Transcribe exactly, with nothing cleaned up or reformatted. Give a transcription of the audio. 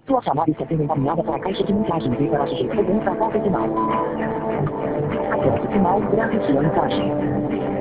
Sua chamada está sendo encaminhada para a caixa de mensagens e para sujeito segundo a qualquer sinal. Acesse o sinal durante sua mensagem.